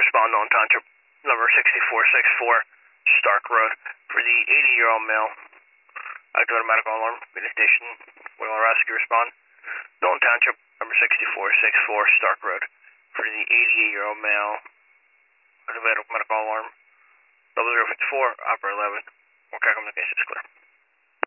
respond Nolan Township, number 6464, Stark Road, for the 80-year-old male. Activate a medical alarm. Unit station. Will rescue respond. Nolan Township, number 6464, Stark Road, for the 88-year-old male. Activate a medical alarm. 0054, Operator 11. Okay, communication is clear.